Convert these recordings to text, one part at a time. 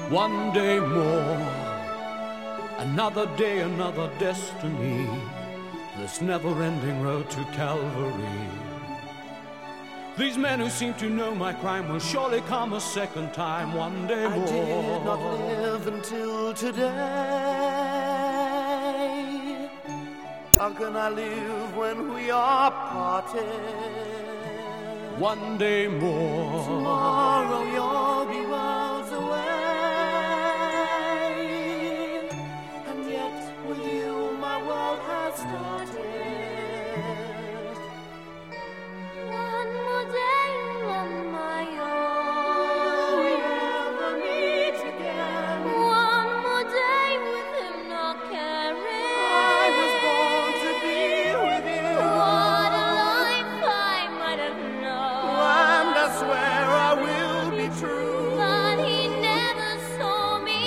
One day more, another day, another destiny, this never-ending road to Calvary. These men who seem to know my crime will surely come a second time one day more. I did not live until today. How can I live when we are parted? One day more. Tomorrow you'll be worlds away. And yet with you my world has started. One more day on my own. Will we ever meet again? One more day with him not caring. I was born to be with you. What a life I might have known. And I swear I will be true. But he never saw me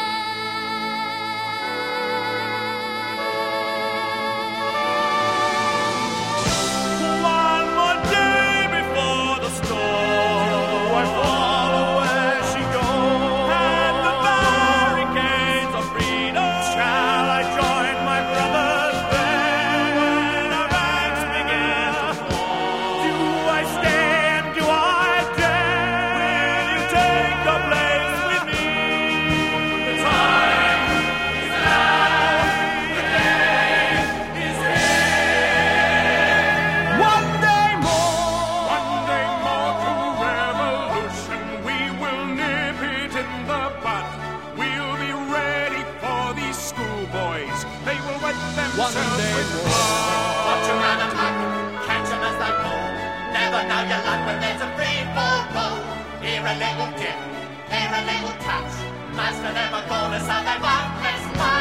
One more day before the storm. I follow where she goes. And the barricades of freedom. Shall I join my brothers there? When our ranks begin to form. Do I stay and do I dare? Will you take your place with me? The time is now. The day is here. One day more. One day more to revolution. We will nip it in the bud. We'll be ready for these schoolboys. They will wet themselves One day with more. blood. Watch them run amok, catch them as they fall. Never know your luck when there's a free fall goal. Here a little dip, here a little touch. Master never called us how they want this much.